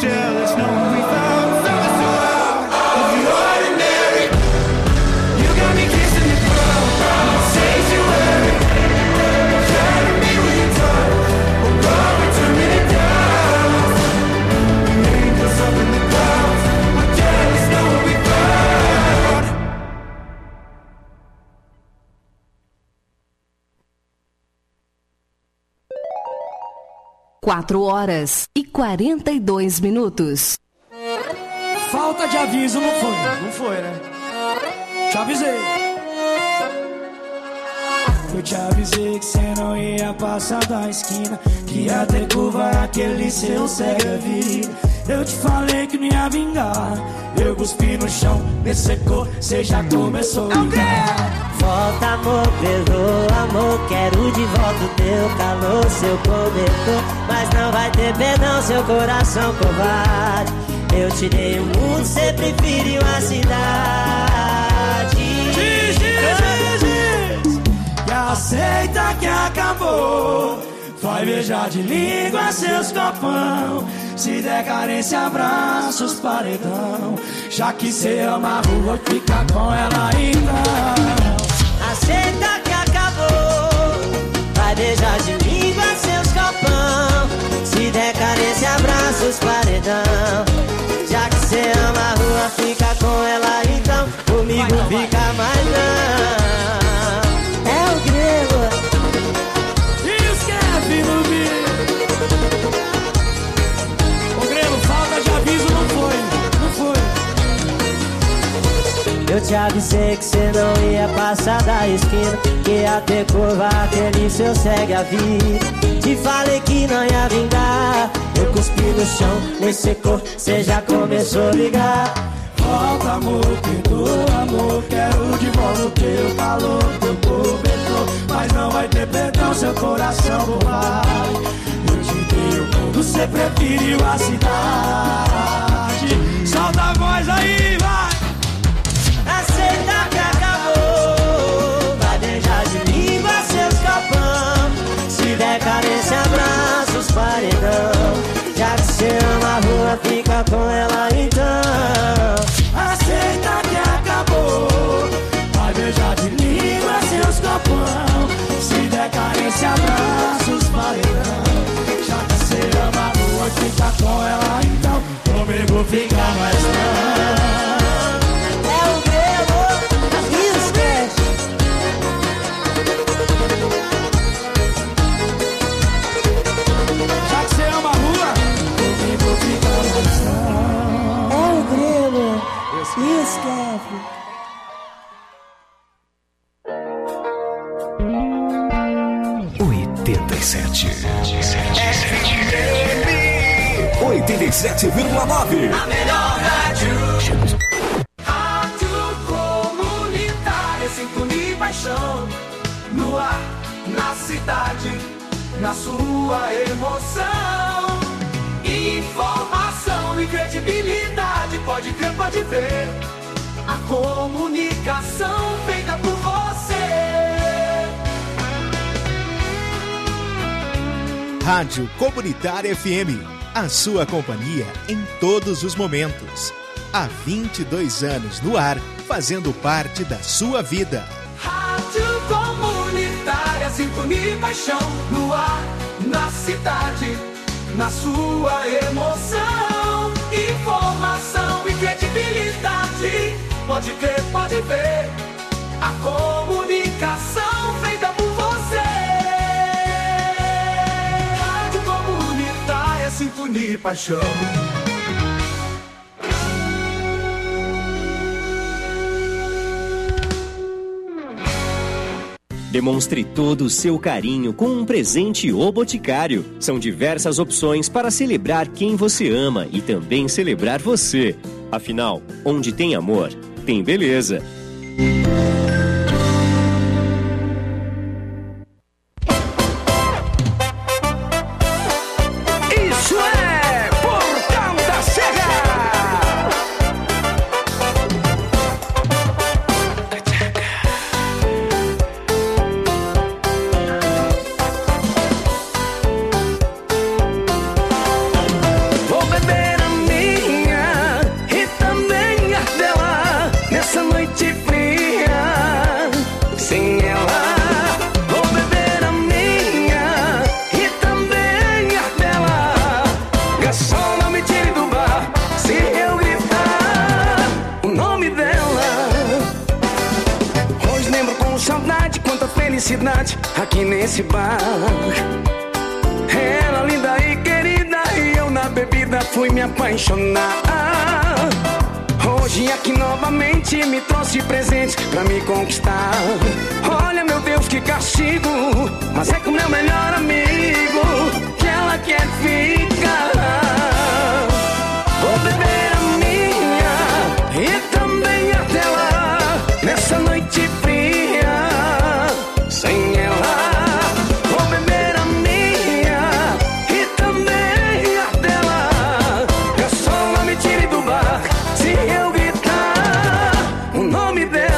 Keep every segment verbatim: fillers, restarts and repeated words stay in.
jealous, knowing we found something so out of the ordinary. You got me kissing the ground, sanctuary. Trying to be with you tight, but God, we're turning it down. The angels up in the clouds, we're jealous, knowing we found. Quatro horas e quarenta e dois minutos. Falta de aviso, não foi? Não foi, né? Te avisei. Eu te avisei que cê não ia passar da esquina, que ia ter curva aquele seu segue-a-vida. Eu te falei que não ia vingar, eu cuspi no chão, me secou, cê já começou a ligar. Volta amor, perdoa amor, quero de volta o teu calor, seu cobertor. Mas não vai ter perdão, seu coração covarde. Eu te dei o mundo, cê preferiu a cidade. Diz, diz, diz, e aceita que acabou. Vai beijar de língua seus copão. Se der carência, abraços, paredão. Já que cê ama a rua, fica com ela então. Aceita que acabou. Vai beijar de língua seus copão. Se der carência, abraços, paredão. Já que cê ama a rua, fica com ela então. Comigo vai, vai, fica vai. Mais não. É o grego. E os Kevin no vídeo. Ô grego, falta de aviso não foi. Não foi. Eu te avisei que cê não ia passar da esquina, que ia ter curva aquele seu segue a vida. Te falei que não ia vingar, eu cuspi no chão, nem secou, cê já começou a ligar. Volta amor, perdoa amor, quero de volta o teu calor, teu cobertor. Mas não vai ter perdão, seu coração bobagem. Eu te dei o mundo, cê preferiu a cidade. Solta a voz aí, vai! Aceita que acabou. Vai beijar de língua seus copão. Se der carência, abraços, paredão. Já que cê ama a rua, fica com ela então. Aceita que acabou. Vai beijar de língua seus copão. Se der carência, abraços, paredão. Já que cê ama a rua, fica com ela então. Comigo fica mais não. Esquece. oitenta e sete. oitenta e sete vírgula nove. A melhor rádio. Rádio comunitária, sintonia e paixão. No ar, na cidade, na sua emoção. Informação e credibilidade, pode crer, pode ver. A comunicação feita por você. Rádio Comunitária F M, a sua companhia em todos os momentos. Há vinte e dois anos no ar, fazendo parte da sua vida. Rádio Comunitária, sintonia e paixão. No ar, na cidade, na sua emoção. Informação e credibilidade, pode crer, pode ver. A comunicação feita por você. Rádio Comunitária, sintonia e paixão. Demonstre todo o seu carinho com um presente O Boticário. São diversas opções para celebrar quem você ama e também celebrar você. Afinal, onde tem amor, tem beleza. Isso é Portal da Serra. Vou beber felicidade aqui nesse bar. Ela linda e querida e eu na bebida fui me apaixonar. Hoje aqui novamente me trouxe presente pra me conquistar. Olha meu Deus que castigo, mas é com meu melhor amigo que ela quer ficar. Vou beber a minha e também a dela nessa noite fria. Sem ela, vou beber a minha e também a dela. Eu só não me tire do bar se eu gritar o nome dela.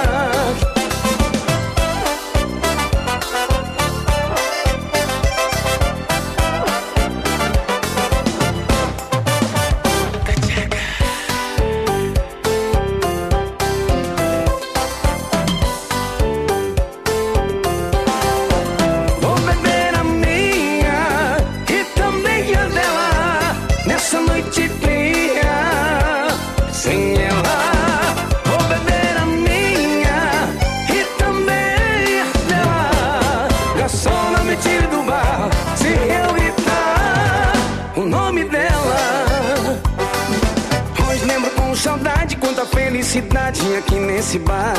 Vou beber a minha e também a dela nessa noite fria. Sem ela, vou beber a minha e também a dela. Garçom, não me tire do bar se eu gritar o nome dela. Hoje lembro com saudade quanta felicidade aqui nesse bar.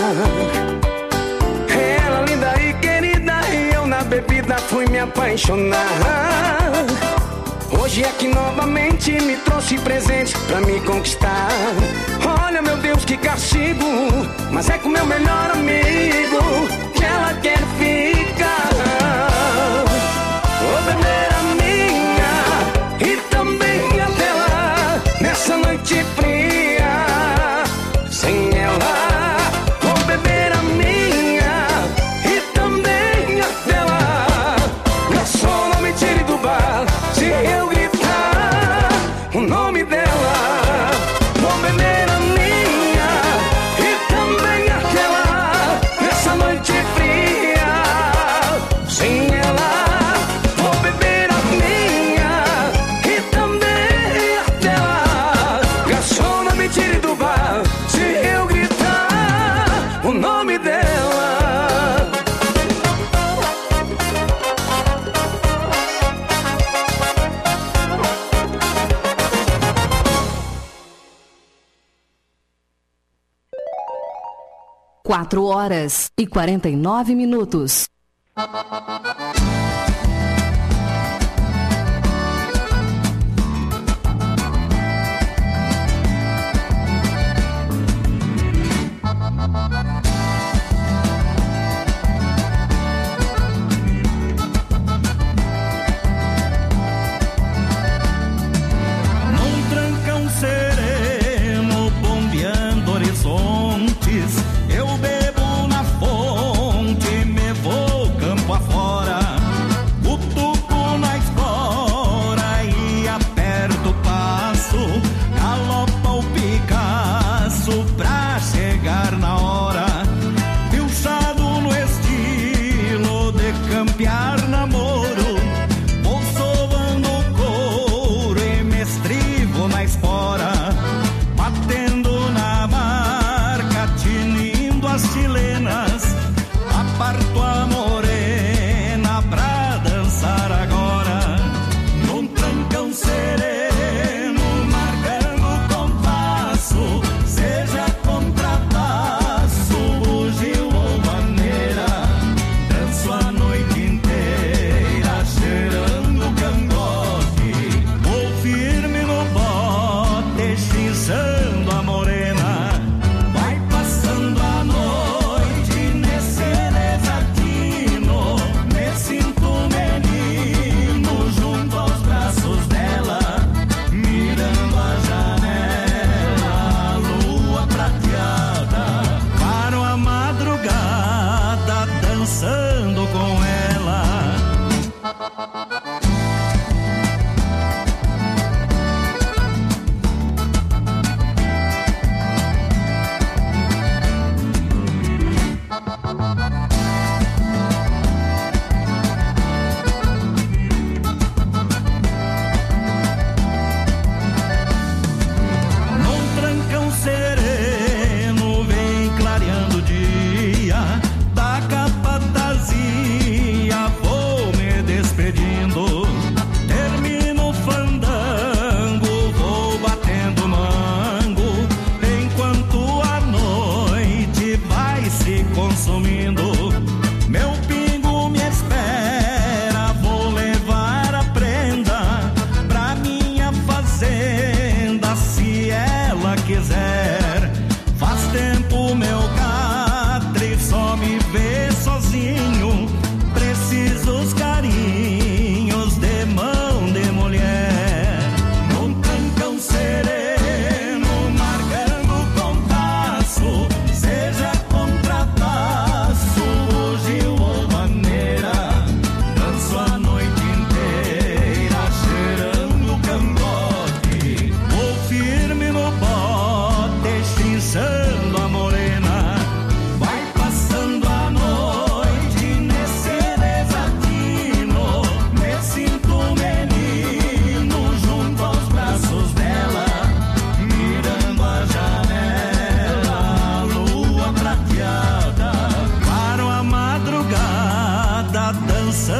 Ela linda e querida e eu na bebida fui me apaixonar. Hoje aqui novamente me trouxe presente pra me conquistar. Olha meu Deus que castigo, mas é com meu melhor amigo que ela quer ficar. Vou beber a minha e também a dela nessa noite fria. Sem ela, vou beber a minha e também a dela. Garçom, não me tire do bar se eu gritar o nome dela. Vou beber a minha e também a dela nessa noite fria. Sem ela, vou beber a minha e também a dela. Garçom, não me tire do bar se eu gritar o nome dela. Quatro horas e quarenta e nove minutos. Num trancão sereno, bombeando horizontes, eu bebo na fonte, me vou campo afora.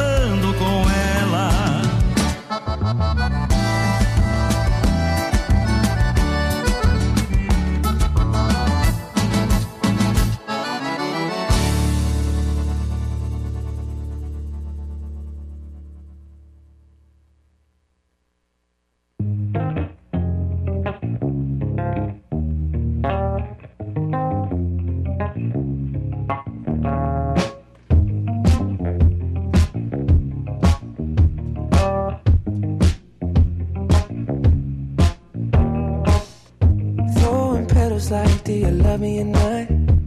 chorando com ela. Like, do you love me or not?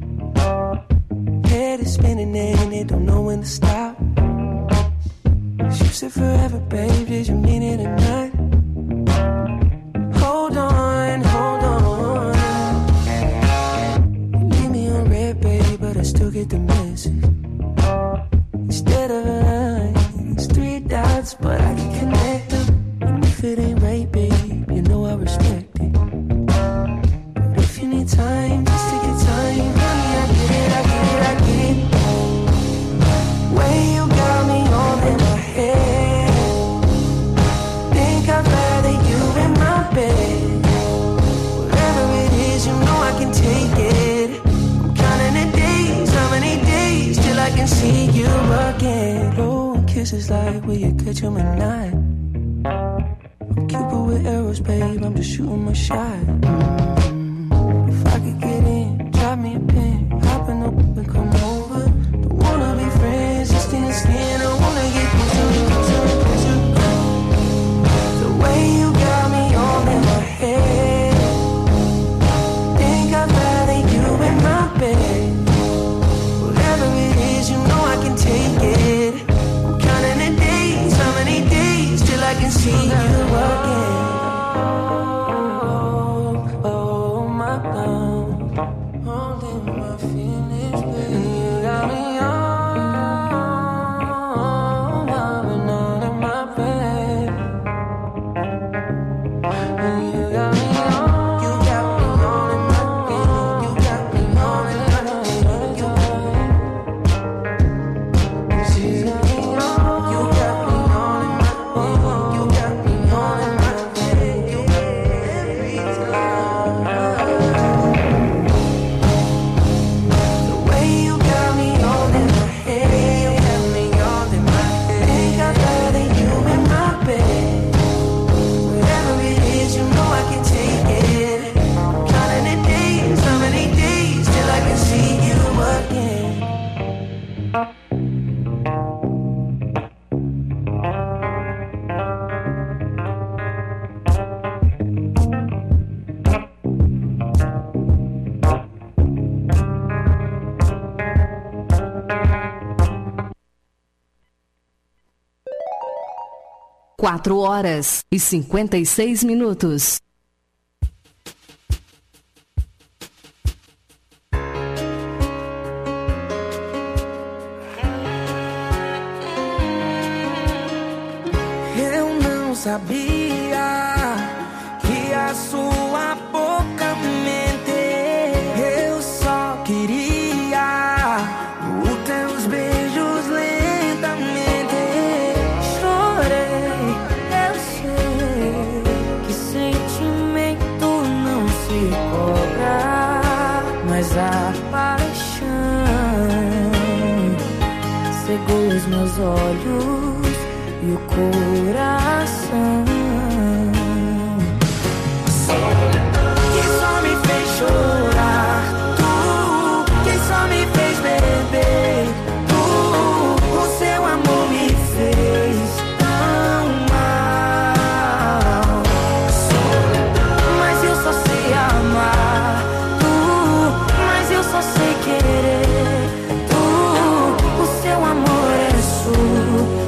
Head is spinning and it don't know when to stop. You said forever, babe, did you mean it or not? Hold on, hold on. You leave me on red, babe, but I still get the message. Instead of a line, it's three dots, but I can connect them. And if it ain't right, babe, you know I respect it. Time, just take your time, honey, I get it, I get it, I get it. Way you got me all in my head. Think I'd rather you in my bed. Whatever it is, you know I can take it. I'm counting the days, how many days till I can see you again. Oh, kisses like, will you catch them at night? I'm Cupid with arrows, babe, I'm just shooting my shot. I could get in, drop me a pin, hop in the whip and come over. Don't wanna be friends, just skin to skin. I wanna get closer, closer, closer. The way you got me all in my head. Think I'd rather you in my bed. Whatever it is, you know I can take it. I'm counting the days, how many days till I can see you again. Quatro horas e cinquenta e seis minutos. Eu não sabia que a sua boca mente. Eu só queria os teus beijos lentamente. Chorei, eu sei que sentimento não se cobra, mas a paixão cegou os meus olhos e o coração, que só me fez chorar, tu, que só me fez beber, tu, o seu amor me fez tão mal. Mas eu só sei amar, tu, mas eu só sei querer, tu, o seu amor é surreal.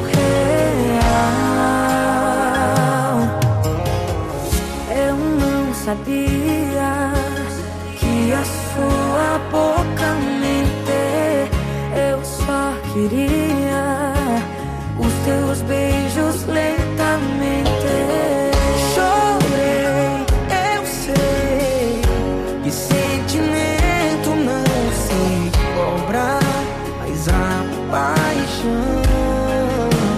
Sabia que a sua boca mente. Eu só queria os teus beijos lentamente. Chorei, eu sei que sentimento não se cobra, mas a paixão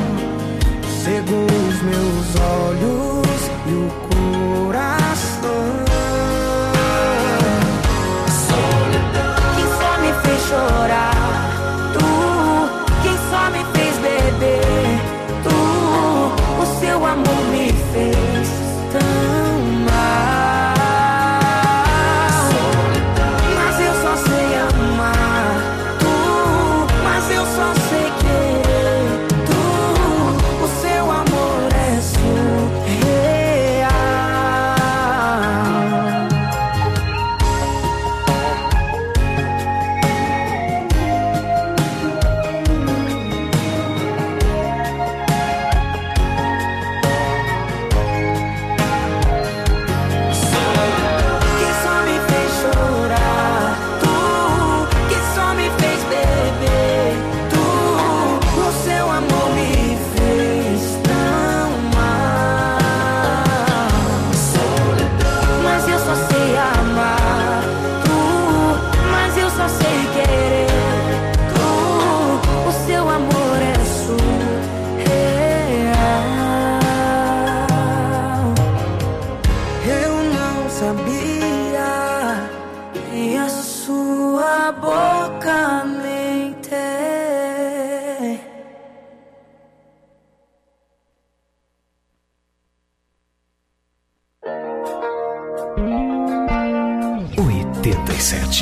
oitenta e sete.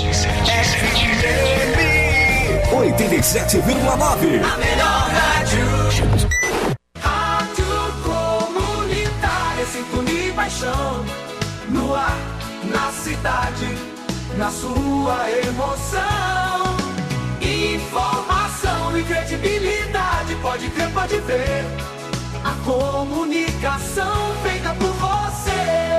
oitenta e sete vírgula nove. A melhor rádio. Rádio Comunitária, sintonia e paixão. No ar, na cidade, na sua emoção. Informação e credibilidade, pode crer, pode ver. A comunicação feita por você.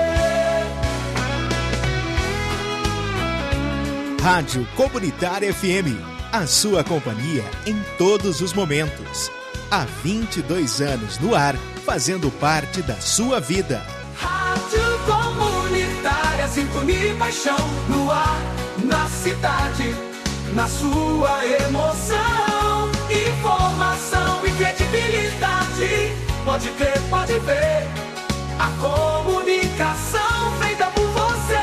Rádio Comunitária F M, a sua companhia em todos os momentos. Há vinte e dois anos no ar, fazendo parte da sua vida. Rádio Comunitária, sintonia e paixão. No ar, na cidade, na sua emoção. Informação e credibilidade, pode crer, pode ver. A comunicação feita por você.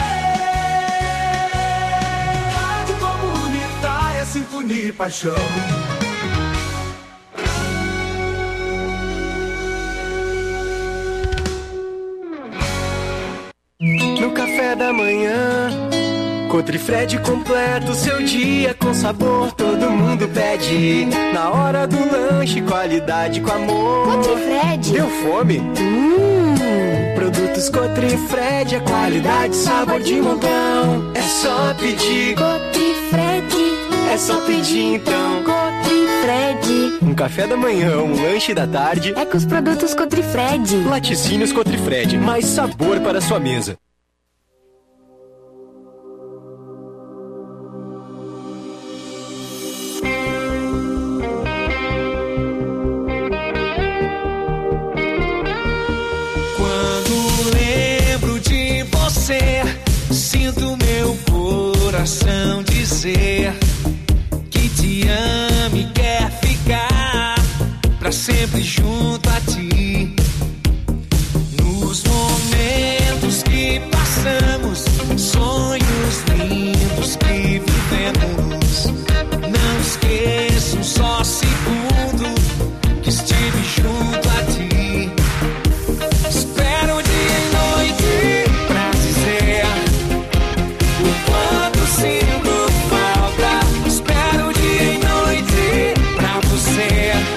Rádio Comunitária, sintonia e paixão. No café da manhã, Cotrifred completa o seu dia com sabor, todo mundo pede. Na hora do lanche, qualidade com amor. Cotrifred. Deu fome? Hum. Produtos Cotrifred, é qualidade, sabor de montão. É só pedir. Cotrifred. É só pedir então. Cotrifred. Um café da manhã, um lanche da tarde. É com os produtos Cotrifred. Laticínios Cotrifred, mais sabor para a sua mesa. Sinto meu coração dizer que te ama e quer ficar pra sempre junto a ti. Nos momentos que passamos, sonhos lindos que vivemos, não esqueço um só segundo que estive junto a ti. Espero dia e noite pra dizer o quanto sinto falta. Espero dia e noite pra você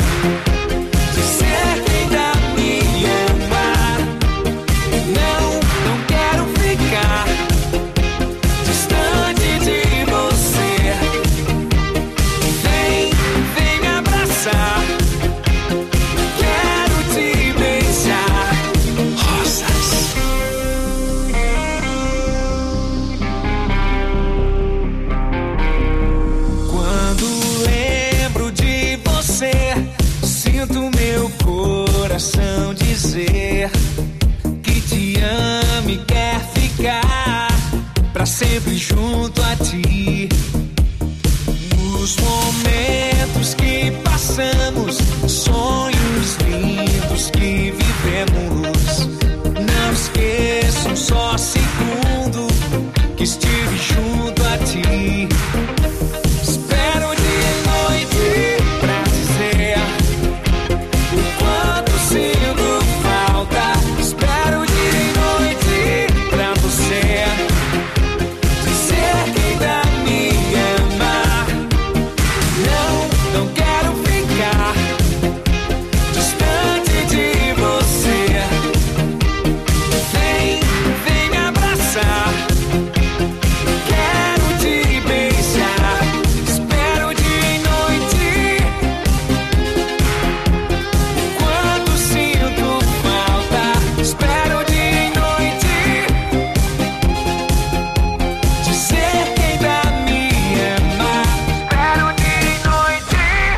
dizer que ainda me amar. Não, não quero ficar distante de você. Vem, vem me abraçar. Quero te beijar. Rosas. Quando lembro de você, sinto meu coração dizer que te ama e quer ficar pra sempre junto a ti. Nos momentos que passamos, sonhos lindos que vivemos, não esqueço um só segundo que estive junto a ti. Espero dia e noite pra dizer o quanto sinto falta. Espero dia e noite pra você dizer que ainda me ama. Não, não quero ficar distante de você. Vem, vem me abraçar. Quero te beijar. Espero dia e noite. Quanto sinto falta. Espero dia e noite. Dizer que ainda me ama. Espero dia e noite.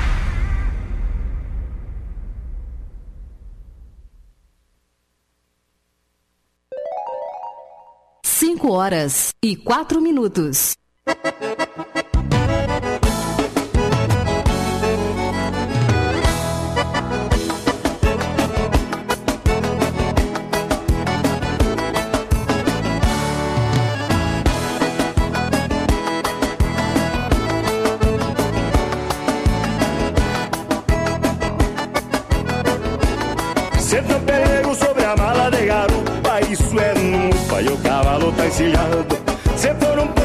Cinco horas e quatro minutos. Senta pelego sobre a mala de garupa, isso é nupa e o cavalo tá encilhado. Se for um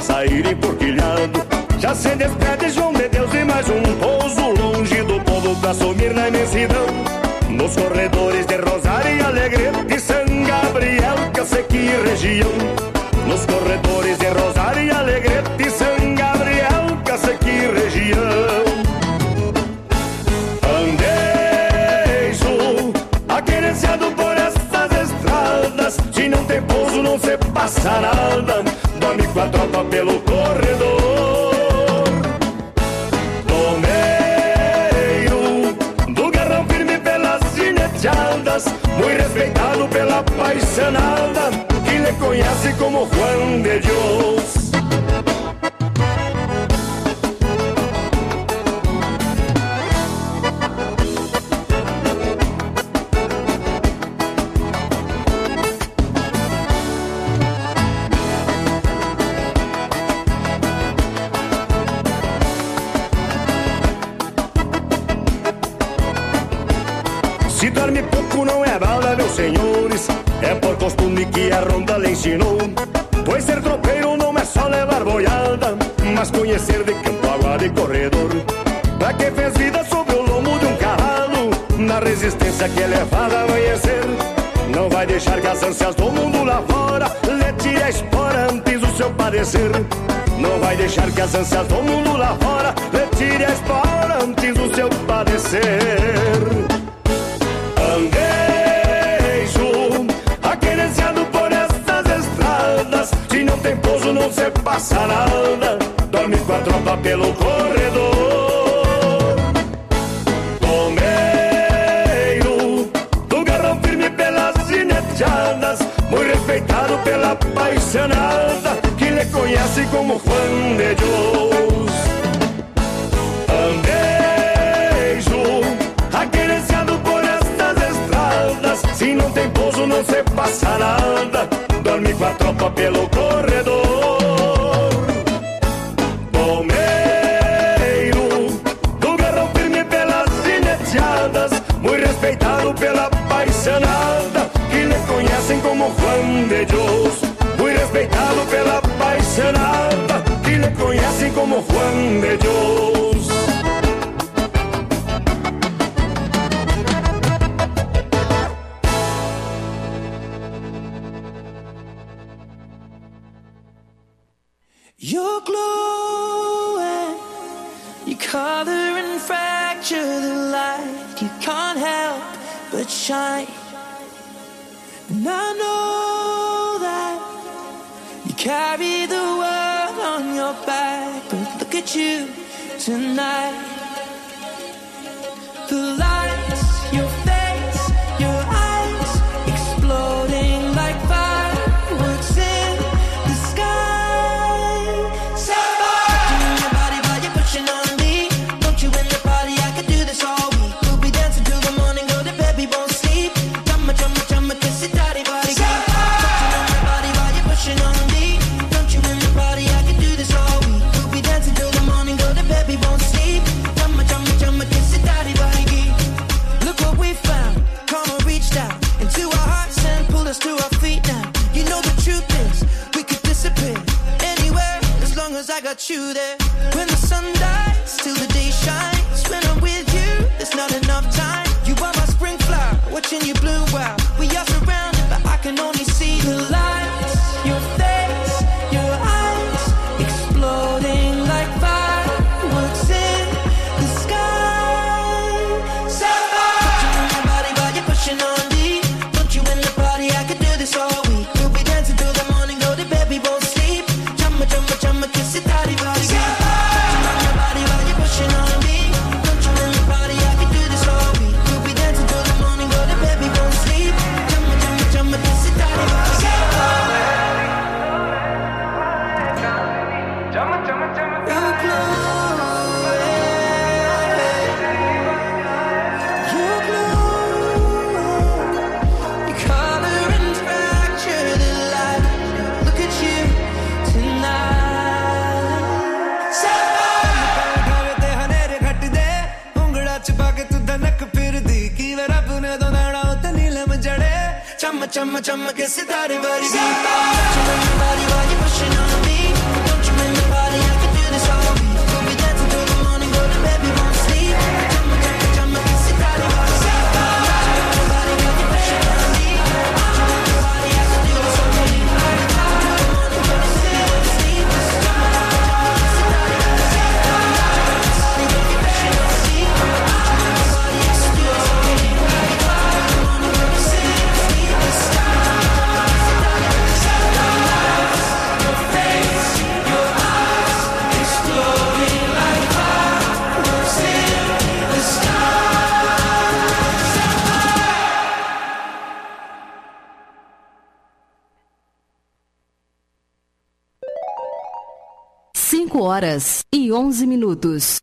sair emporquilhado. Já se despede João de Deus e mais um pouso longe do povo pra sumir na imensidão. Nos corredores de Rosário e Alegrete e São Gabriel, Cacequi e região. Nos corredores de Rosário e Alegrete e São Gabriel, Cacequi e região. Andejo, aquerenciado por essas estradas, se não tem pouso não se passa nada, dorme com a tropa pelo corredor. Muito respeitado pela paisanada que lhe conhece como Juan de Dios. Se dorme pouco não é balda, meus senhores, é por costume que a ronda lhe ensinou. Pois ser tropeiro não é só levar boiada, mas conhecer de campo, água de corredor. Pra quem fez vida sobre o lombo de um cavalo, na resistência que é levada a amanhecer, não vai deixar que as ânsias do mundo lá fora lhe tire a espora antes do seu padecer. Não vai deixar que as ânsias do mundo lá fora lhe tire a espora antes do seu padecer. Andejo, aquerenciado por essas estradas, se não tem pouso não se passa nada, dorme com a tropa pelo corredor. Tomeiro, do garrão firme pelas gineteadas, muito respeitado pela paisanada que lhe conhece como Juan de Dios. Andejo, aquerenciado por se não tem pouso não se passa nada, dorme com a tropa pelo corredor. Palmeiro, do garrão firme pelas gineteadas, muito respeitado pela paisanada que lhe conhecem como Juan de Dios. Muito respeitado pela paisanada que lhe conhecem como Juan de Dios. You're glowing, you color and fracture the light. You can't help but shine. And I know that you carry the world on your back, but look at you tonight. The lights, your face, your eyes, exploding like fireworks in the sky. I got you there. When the sun dies till the day shines, when I'm with you there's not enough time. You are my spring flower, watching you bloom wild. We are surrounded but I can only see the lights. Your face, your eyes, exploding like fireworks in the sky. Touching on my body while you're pushing on me. Don't you in the party, I could do this all week. We'll be dancing till the morning, go to bed, we won't sleep. Chumma, chumma, chumma, kiss it, daddy, body. Touching on your body while you're pushing on me. Don't you in the party, I could do this all week. We'll be dancing till the morning, go to bed, we won't sleep. Chumma, chumma, chumma, kiss it, daddy, body. Chumma, chumma, chumma, you're glowing. You're glowing. You color and fracture the light. Look at you tonight. खावे हनेरे घट दे उंगड़ा छुपा के तू धनक फिर दी की वे रब ने तो नाड़ा उते नीलम जड़े Chumma, chumma, chumma, kiss it, daddy, body. Touching on your body while you're pushing on me. Don't you cinco horas e onze minutos.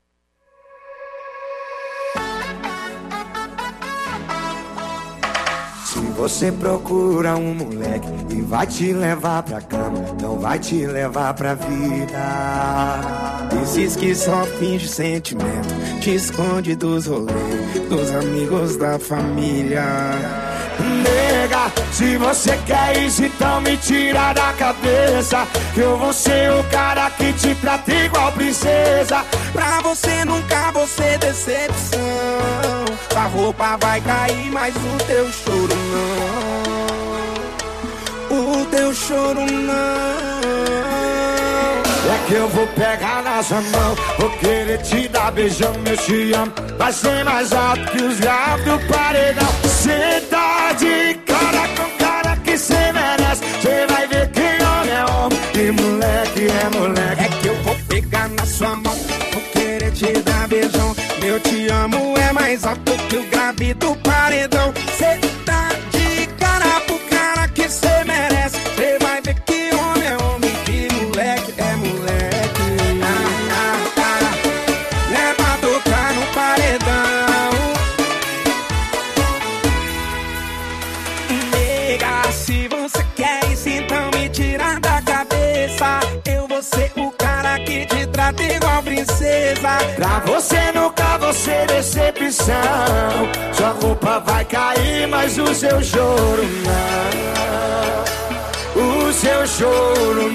Se você procura um moleque e vai te levar pra cama, não vai te levar pra vida. Esses que só finge sentimento, te esconde dos rolês, dos amigos da família. Nega, se você quer isso, então me tira da cabeça, que eu vou ser o cara que te trata igual princesa. Pra você nunca vou ser decepção. A roupa vai cair, mas o teu choro não. O teu choro não. É que eu vou pegar na sua mão, vou querer te dar beijão, eu te amo. Vai ser mais alto que os graves do paredão. Cê tá de cara com cara que cê merece. Cê vai ver que homem é homem e moleque é moleque. É que eu vou pegar na sua mão, vou querer te dar beijão. Eu te amo é mais alto que o grave do paredão. Cê tá de cara pro cara que cê merece. Cê vai ver que homem é homem e moleque é moleque. Ah, ah, ah. É pra tocar no paredão. Nega, se você quer isso, então me tira da cabeça. Eu vou ser o cara que te trata igual princesa. Pra você nunca vou ser decepção. Sua roupa vai cair, mas o seu choro não. O seu choro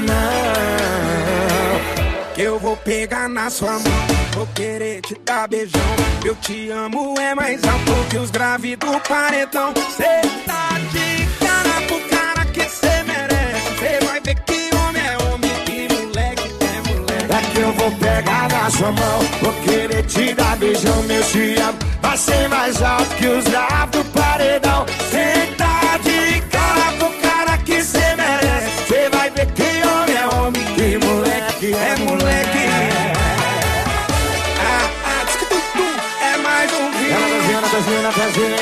não. Que eu vou pegar na sua mão, vou querer te dar beijão. Eu te amo é mais alto que os graves do paredão. Cê tá de cara pro cara que cê merece. Cê vai ver que homem é homem e moleque é moleque. É que eu vou pegar na sua mão, vou querer te dar beijão, meu te amo. Vai ser mais alto que os graves do paredão. Cê tá de cara pro cara que cê merece. Cê vai ver que homem é homem e moleque é moleque. Ah, ah, diz que tu, tu é mais um vídeo. Ela vai na pezinha, na pezinha.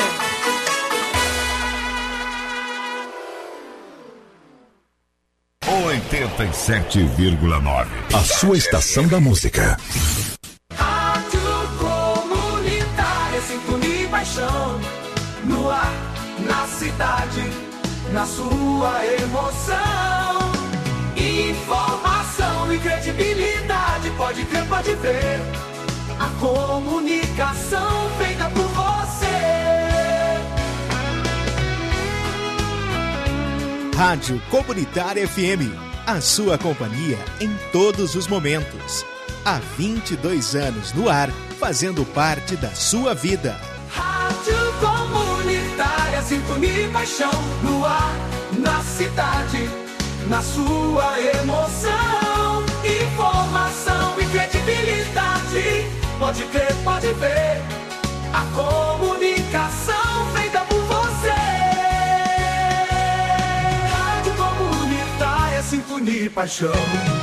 oitenta e sete vírgula nove. A sua estação da música. Rádio Comunitária, sintonia e paixão. No ar, na cidade, na sua emoção. Informação e credibilidade, pode crer, pode ver. A comunicação feita por você. Rádio Comunitária F M, a sua companhia em todos os momentos. Há vinte e dois anos no ar, fazendo parte da sua vida. Rádio Comunitária, sintonia e paixão. No ar, na cidade, na sua emoção. Informação e credibilidade, pode crer, pode ver. A comunicação feita por você. Rádio Comunitária, sintonia e paixão.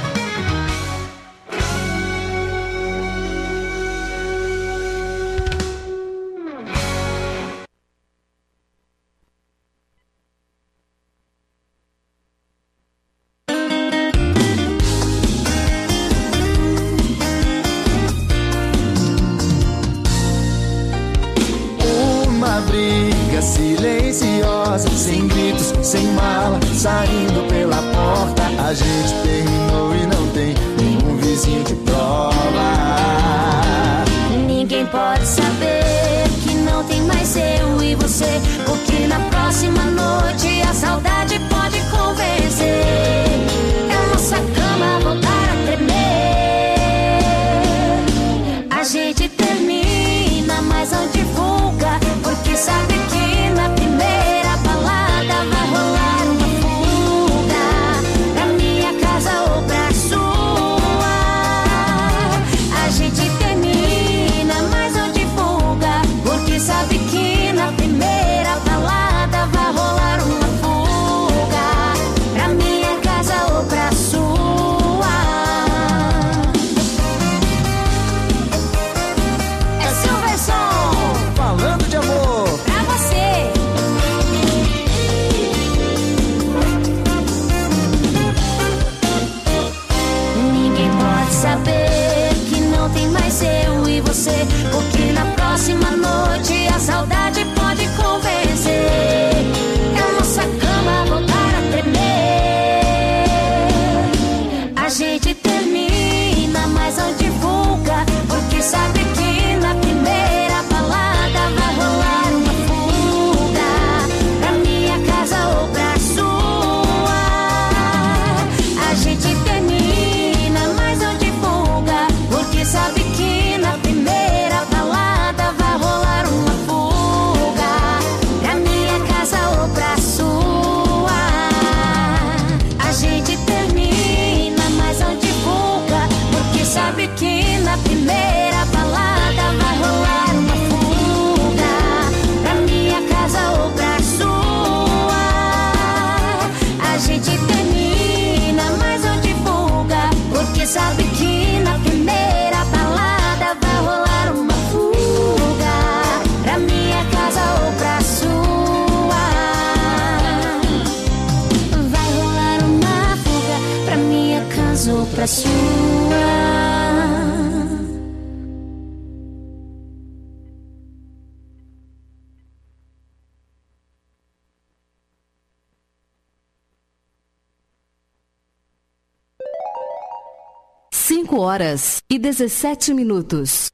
Silenciosa, sem gritos, sem mala, saindo pela porta. A gente terminou e não tem nenhum vizinho de prova. Ninguém pode saber que não tem mais eu e você, porque na próxima noite a saudade pode convencer. É a nossa cama voltar a tremer. A gente termina, mas não divulga, porque sabe que na primeira balada vai rolar uma fuga pra minha casa ou pra sua. A gente cinco horas e dezessete minutos.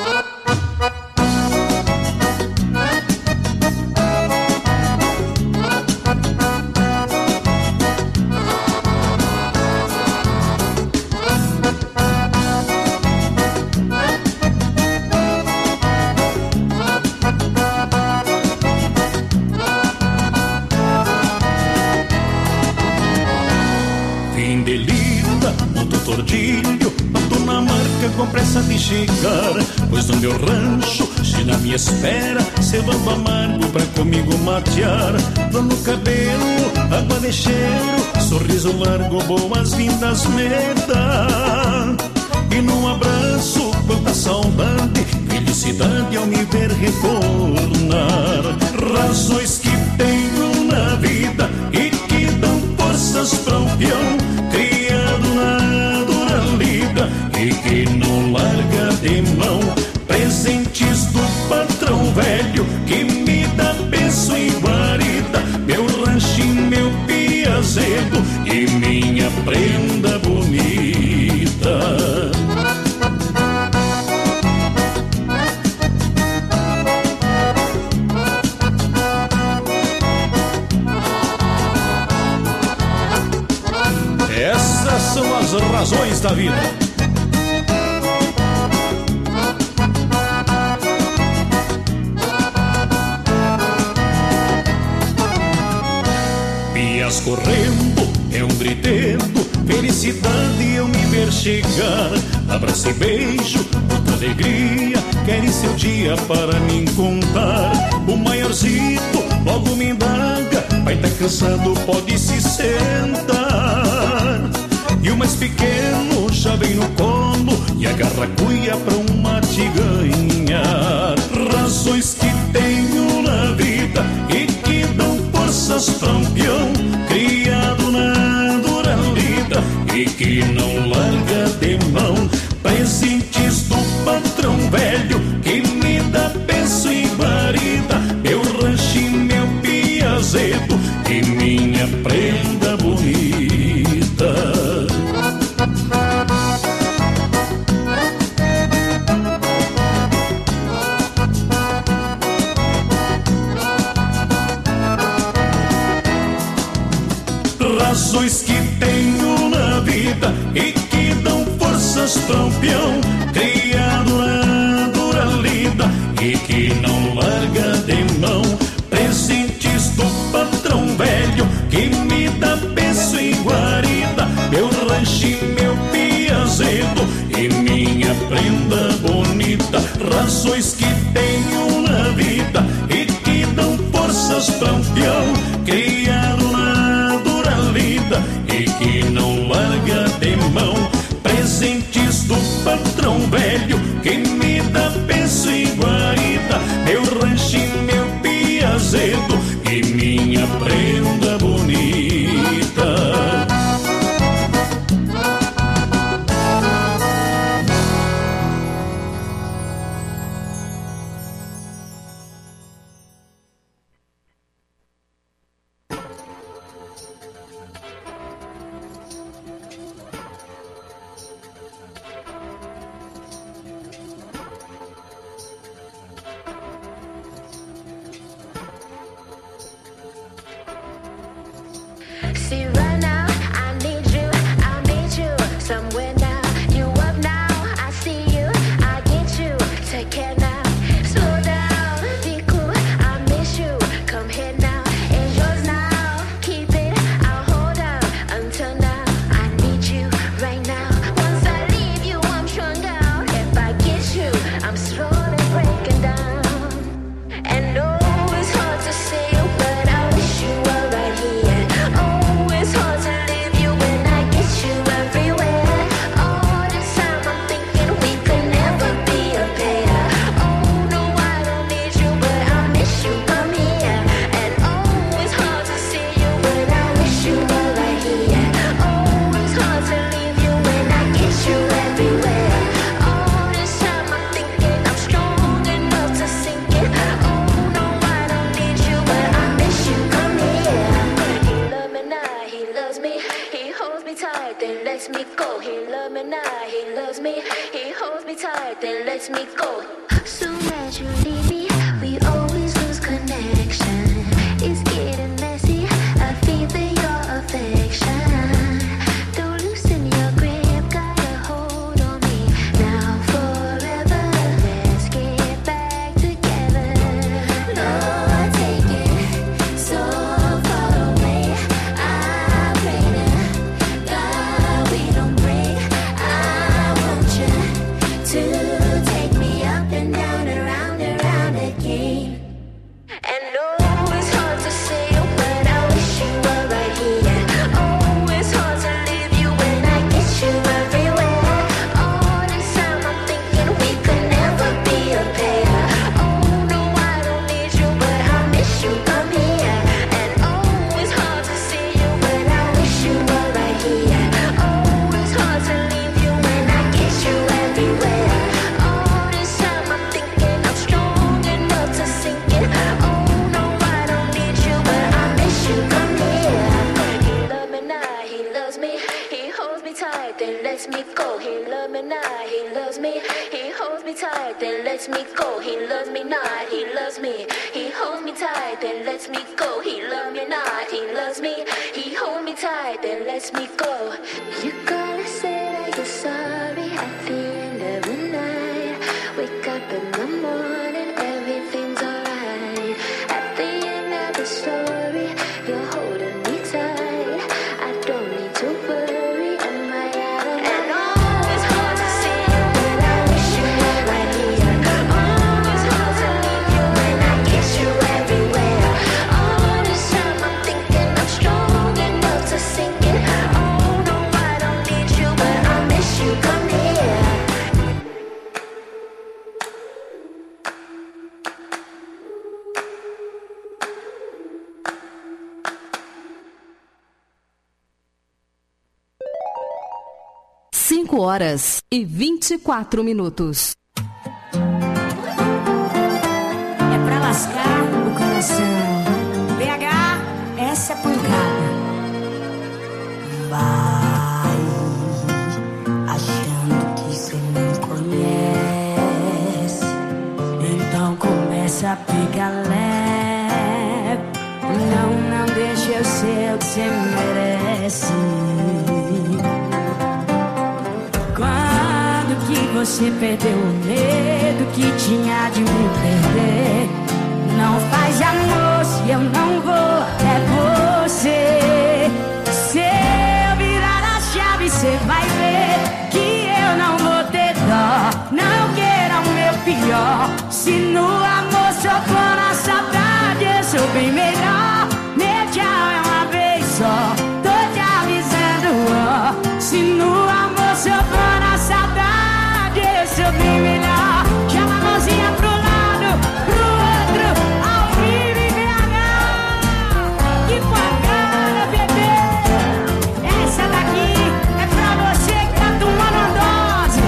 Fim de lida, ponto tordilho, tô na marca com pressa de chegar, pois no meu rancho, se na minha espera, cevando amargo pra comigo matear. Dor no cabelo, água de cheiro, sorriso largo, boas-vindas me dá. E num abraço, quanta saudade, felicidade ao me ver retornar. Razões que tenho na vida e que dão forças pra um peão criado na dura lida e que não larga de mão. Presentes do patrão velho que me dá benção e guarida, meu rancho, meu piazedo e minha prenda bonita. Essas são as razões da vida. Pias correndo, é um gritando, felicidade eu me ver chegar. Abraço e beijo, muita alegria, querem seu dia para me contar. O maiorzinho logo me indaga, vai tá cansado, pode se sentar. E o mais pequeno já vem no colo e agarra a cuia pra um mate ganhar. Razões que tenho na vida e que dão forças pra um peão criado na dura lida e que não larga de mão. Presentes do patrão velho que me dá benção e guarida, meu rancho, meu piazedo e minha prenda bonita. Razões que tenho na vida e que dão forças pra um peão criado na dura lida e que não larga de mão. Presentes do patrão velho que me dá benção e guarida, meu rancho, meu piazedo e minha prenda bonita. Razões que tenho na vida e que dão forças pra um peão criado na dura lida e que não larga de mão. Presentes do patrão velho que me dá benção e guarida, meu rancho, meu piazedo e minha prenda bonita. lets me go. Soon as you leave me, we always lose connection. It's getting messy, I feel your affection. Don't loosen your grip, got a hold on me. Now forever, let's get back together. Lord, take it so far away. I pray to God we don't break. I want you to take me up and down, around, around again. And oh, it's hard to say, but I wish you were right here. Oh, it's hard to leave you when I get you everywhere. All this time I'm thinking we could never be a pair. Oh no, I don't need you, but I miss you, come here. And oh, it's hard to see you, but I wish you were right here. Oh, it's hard to leave you when I get you everywhere. All this time I'm thinking I'm strong enough to sink it. Oh no, I don't need you, but I miss you, come here. He love me now, he loves me. He holds me tight, then lets me go. He love me now, he loves me. He holds me tight, then lets me go. He loves me not, he loves me. He holds me tight, then lets me go. He love me not, he loves me. He holds me tight, then lets me go. You gotta say that you're sorry at the end of the night. Wake up in the morning, everything's alright. At the end of the story, you're holding me tight. I don't need to worry, am I out of and oh, it's hard to see you when I wish you were right here. Oh, it's hard to leave you when I get you everywhere. All this time I'm thinking I'm strong enough to sink it. Oh no, I don't need you, but I miss you, come here. Cinco horas e vinte e quatro minutos. É pra lascar o coração. B H, essa é a pancada. Vai achando que cê não conhece, então começa a pegar leve. Não, não deixa eu ser o que cê merece. Quando que você perdeu o medo que tinha de me perder? Não faz amor se eu não vou, é você. Se eu virar a chave, cê vai ver que eu não vou ter dó. Não queira o meu pior. Se no amor sou flor, na saudade eu sou bem melhor. Meu tchau é uma vez só, tô te avisando, ó. Se no amor sou flor, na saudade eu sou bem melhor. Chama a mãozinha pro lado, pro outro, ao vivo e B H. Que pancada, bebê. Essa daqui é pra você que tá tomando a dose.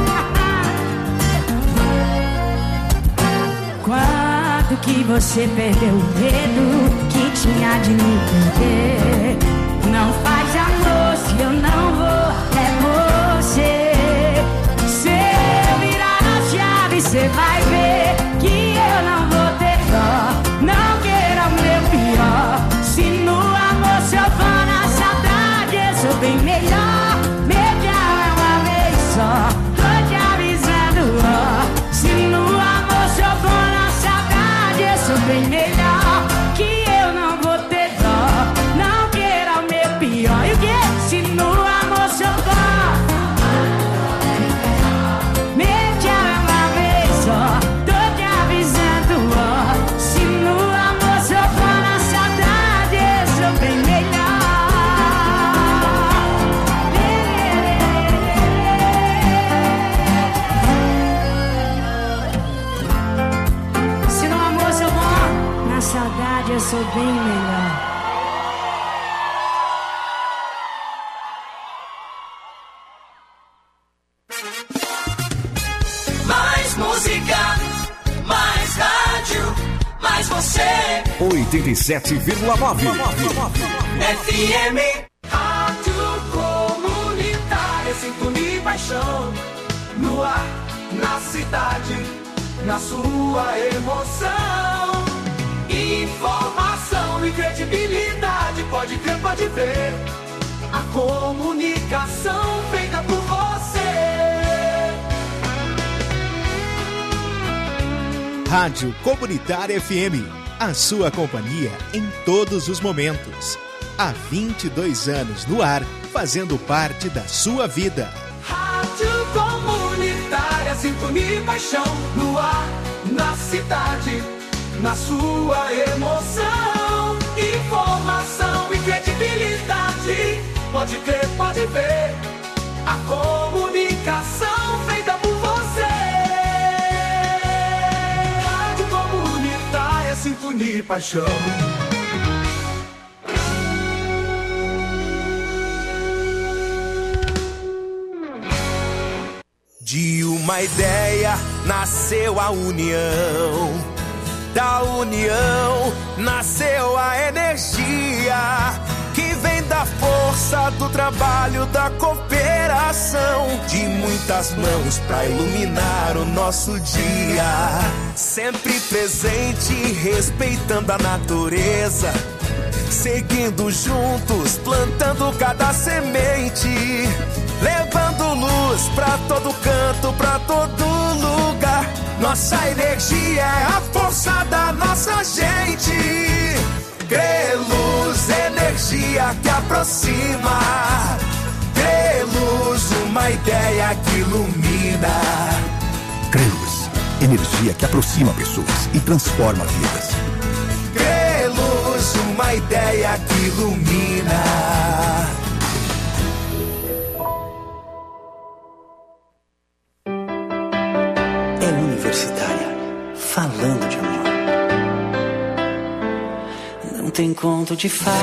Quanto que você perdeu o medo que tinha de me perder? Não faz amor se eu não vou, é você. Se eu virar a chave, cê vai ver que eu não vou ter dó. Não queira o meu pior. Se no amor sou fã, na saudade eu sou bem melhor. Meu tchau é uma vez só, tô te avisando, ó. Se no amor sou fã, na saudade eu sou bem melhor. Que eu não vou ter dó. Não queira o meu pior. E o quê? Se no amor sou fã, meu tchau é uma vez só, tô te avisando, ó. Se no amor sou fã, na saudade eu sou bem melhor. Se no amor sou bom, na saudade eu sou bem melhor. Mais música, mais rádio, mais você. oitenta e sete vírgula nove. F M. Rádio Comunitária, sintonia e paixão. No ar, na cidade, na sua emoção. Informação e credibilidade, pode crer, pode ver. A comunicação feita por você. Rádio Comunitária F M, a sua companhia em todos os momentos. Há vinte e dois anos no ar, fazendo parte da sua vida. Rádio Comunitária, sintonia e paixão no ar, na cidade, na sua emoção. Informação e credibilidade, pode crer, pode ver. A comunicação feita por você. Rádio Comunitária, sintonia e paixão. De uma ideia nasceu a união, da união nasceu a energia, que vem da força do trabalho, da cooperação, de muitas mãos pra iluminar o nosso dia. Sempre presente, respeitando a natureza, seguindo juntos, plantando cada semente, levando luz pra todo canto, pra todo lugar. Nossa energia é a força da nossa gente. Creluz, energia que aproxima. Creluz, uma ideia que ilumina. Creluz, energia que aproxima pessoas e transforma vidas. Creluz, uma ideia que ilumina. Universitária, falando de amor. Não tem conto de fadas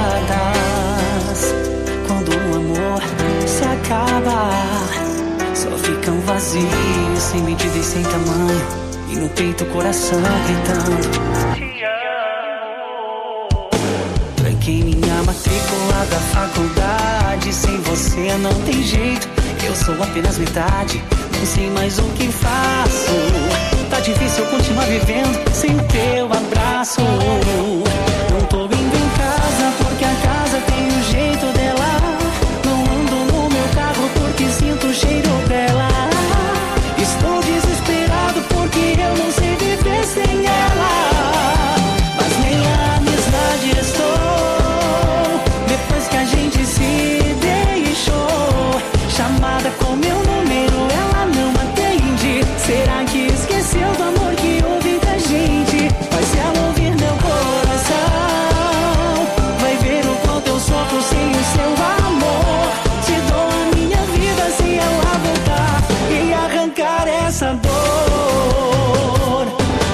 quando o amor se acaba. Só ficam vazios, sem medida e sem tamanho, e no peito o coração gritando: te amo. Tranquei minha matrícula da faculdade, sem você não tem jeito, eu sou apenas metade. Não sei mais o que faço. Tá difícil continuar vivendo sem o teu abraço. Não tô indo em casa porque a casa tem o jeito dela. Não ando no meu carro porque sinto o cheiro dela. Estou desesperado porque eu não sei viver sem ela. Mas nem a amizade estou. Depois que a gente se deixou, chamada com meu número, ela não atende. Será que esqueceu do amor que houve entre a gente? Mas se ela ouvir meu coração, vai ver o quanto eu sofro sem o seu amor. Te dou a minha vida se ela voltar e arrancar essa dor.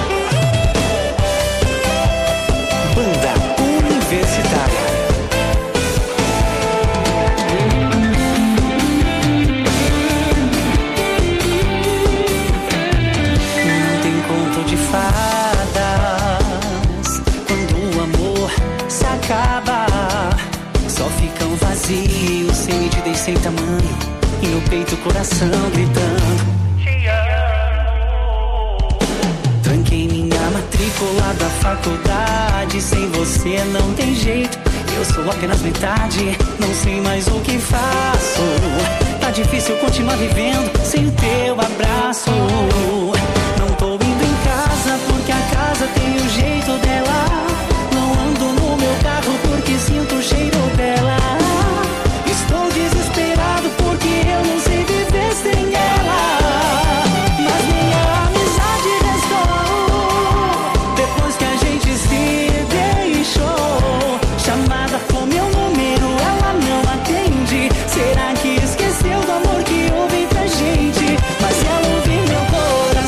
Banda Universitária. Só ficam vazios, sem medida e sem tamanho, e no peito o coração gritando: te amo. Tranquei minha matrícula da faculdade, sem você não tem jeito, eu sou apenas metade. Não sei mais o que faço. Tá difícil continuar vivendo sem o teu abraço. Não tô indo em casa porque a casa tem o jeito dela. Não ando no meu carro porque sinto o cheiro dela. Estou desesperado porque eu não sei viver sem ela. Mas minha amizade restou. Depois que a gente se deixou, chamada com meu número, ela não atende. Será que esqueceu do amor que houve entre a gente? Mas se ela ouvir meu coração,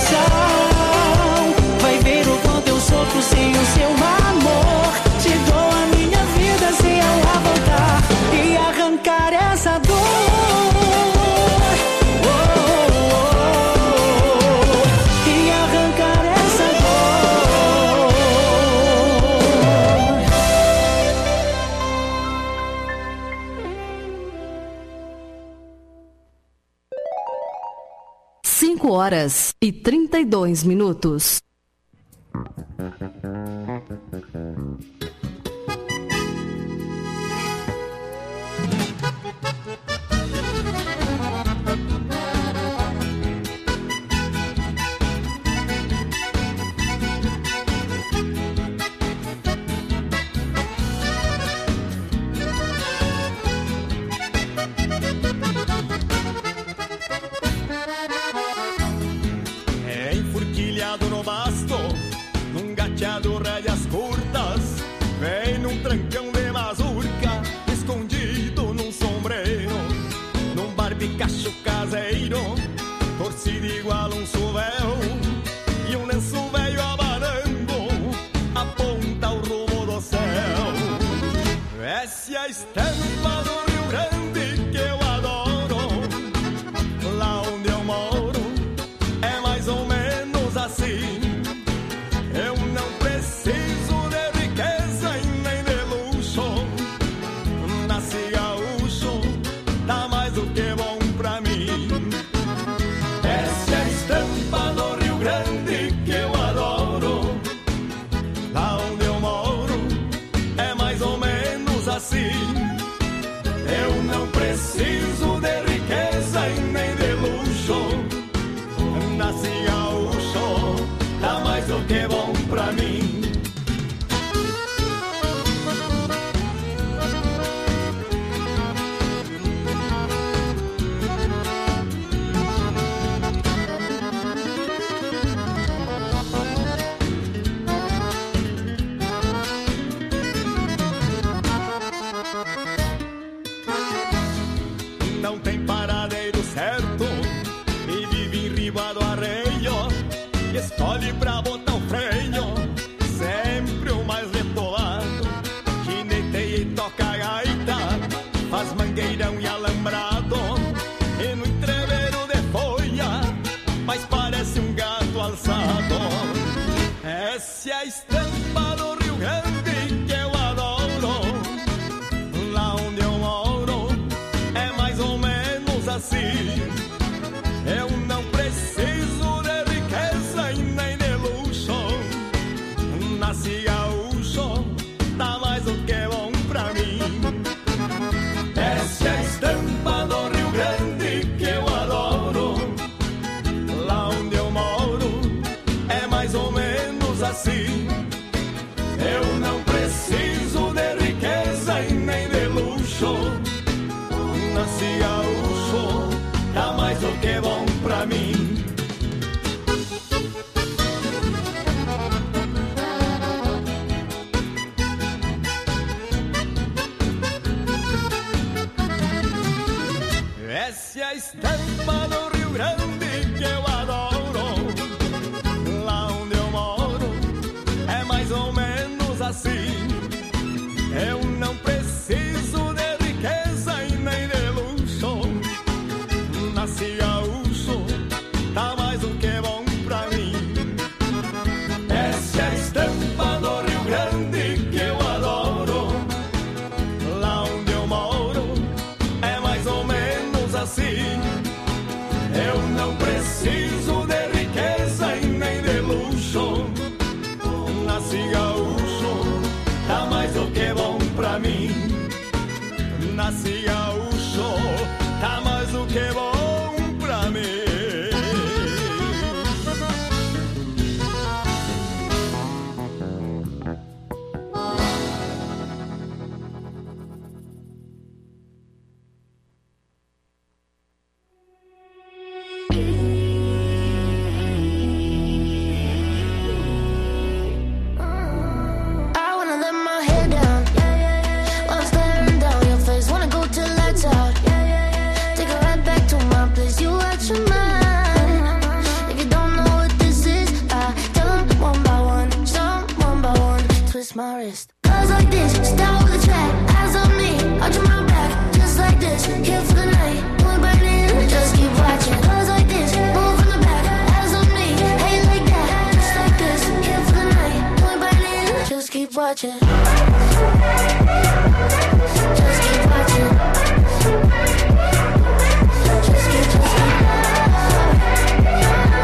horas e trinta e dois minutos. É enfurquilhado no basto, num gateado rédeas curtas, vem num trancão de mazurca, escondido num sombreiro, num barbicacho caseiro, torcido igual um suvel, e um lenço velho abanando, aponta o rumo do céu. Essa é a estampa do Rio Grande que eu adoro, lá onde eu moro é mais ou menos assim. Eu não preciso de riqueza e nem de luxo, nasci gaúcho, tá mais do que bom pra mim. Essa é a estampa do Rio Grande que eu adoro, lá onde eu moro é mais ou menos assim. Eu não preciso de riqueza e nem de luxo, nasci gaúcho, tá mais do que bom pra mim. Não tem paradeiro certo e vive em riba do arreio, escolhe pra botar o freio, sempre o mais letolado, que neiteia e toca a gaita, faz mangueirão e alambrado, e no entreveiro de folha, mas parece um gato alçado. Essa é a estampa do Rio Grande que eu adoro, lá onde eu moro é mais ou menos assim. Eu não preciso de riqueza e nem de luxo, nasci gaúcho, tá mais do que bom pra mim. Essa é a estampa do Rio Grande que eu adoro, lá onde eu moro é mais ou menos assim. Eu não preciso de riqueza e nem de luxo, nasci gaúcho, tá mais do que bom pra mim. Essa é a estampa do Rio Grande que eu adoro, lá onde eu moro é mais ou menos assim. Eu não preciso de riqueza e nem de luxo, nasci gaúcho, tá mais do que bom pra mim. Essa é a estampa do Rio Grande que eu adoro, lá onde eu moro é mais ou menos assim. Eu não preciso de riqueza e nem de luxo, nasci gaúcho, tá mais do que bom pra mim. Nasci gaúcho, tá mais do que bom pra mim. I wanna let my hair down while I'm staring down your face. Wanna go till lights out. Take a ride back to my place. You out your mind. If you don't know what this is, I tell them one by one, some one by one. Twist my wrist. Cause like this, start with the track. Eyes on me, arch my back. Just like this, here for the night. Only burning, just keep watching. Cause like this, move in the back. Eyes on me, hey like that. Just like this, here for the night. Only burning, just keep watching. Just keep watching. Just keep, just keep.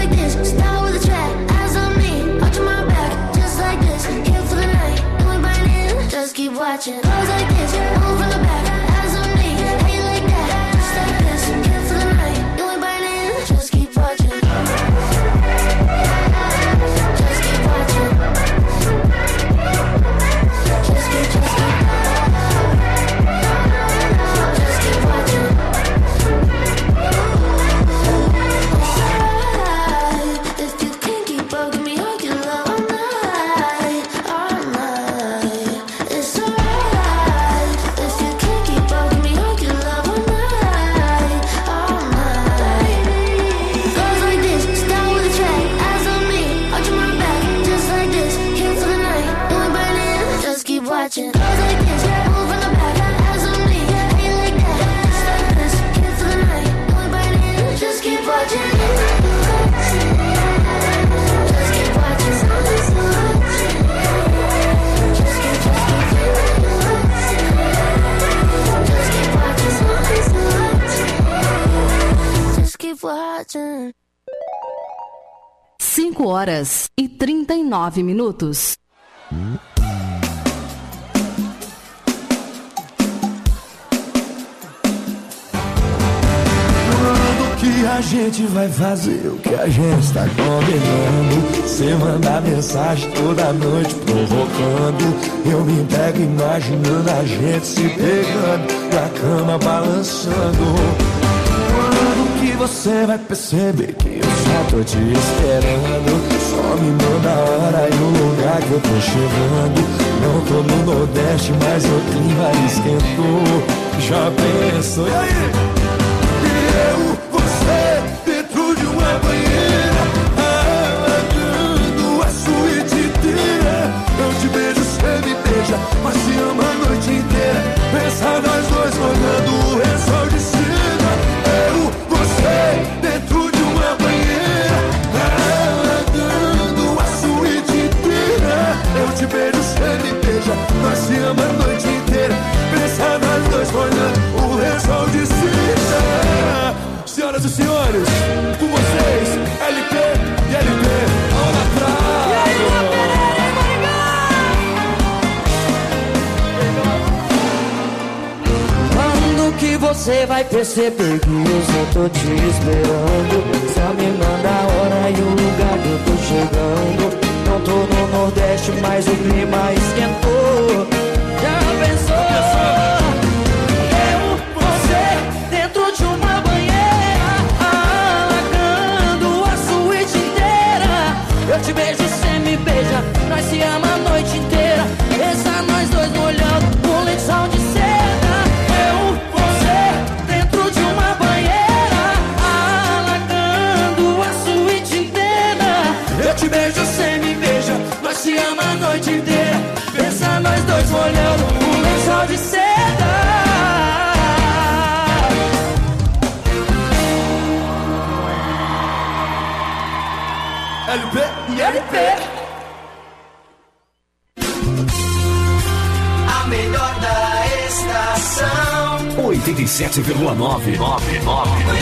like this, start with a track. Eyes on me, watch my back. Just like this, here for the night. You ain't burning, just keep watching. Goes like this, move from the back. Eyes on me, how you like that? Just like this, here for the night. You ain't burning, just keep watching. Just keep watching. Just keep, just keep. Just keep watching. If you can't keep bugging me, I can love all night, all night. It's alright. If you can't keep bugging me, I can love all night, all night. Goes like this, start with a track. Eyes on me, watch my back. Just like this, here for the night. You ain't burning, just keep watching. Goes like this, move from the back. Eyes on me, how you like that? Just like this, here for the night. You ain't burning, just keep watching. Just keep watching. Just keep, just keep. Just keep watching. cinco horas e trinta e nove minutos. Quando que a gente vai fazer o que a gente tá combinando? Você manda mensagem toda noite provocando. Eu me pego imaginando a gente se pegando e a cama balançando. Quando que você vai perceber que eu só tô te esperando? Só me manda a hora e o lugar que eu tô chegando. Não tô no Nordeste, mas o clima esquentou. Já pensou? E aí? Eu, você, dentro de uma banheira, alagando a suíte inteira. Eu te beijo, você me beija, mas se ama a noite inteira. Pensa nós dois olhando o lençol de cima. Eu, você, dentro de uma banheira, alagando a suíte inteira. Eu te beijo, você me beija, nós se ama a noite inteira. Pensa nós dois olhando o lençol de cima. Senhoras e senhores, com vocês, L P e L P, Olha Quando que você vai perceber que eu só tô te esperando? Só me manda a hora e o lugar que eu tô chegando. Não tô no Nordeste, mas o clima esquentou. Já pensou? Eu, você, dentro de uma banheira, alagando a suíte inteira. Eu te beijo, você me beija, nós se ama a noite inteira. Pensa nós dois molhando um lençol de seda. Eu, você, dentro de uma banheira, alagando a suíte inteira. Eu te beijo, você me beija, nós se ama a noite inteira. Pensa nós dois molhando um lençol de seda. L P e L P. A melhor da estação oitenta e sete vírgula nove.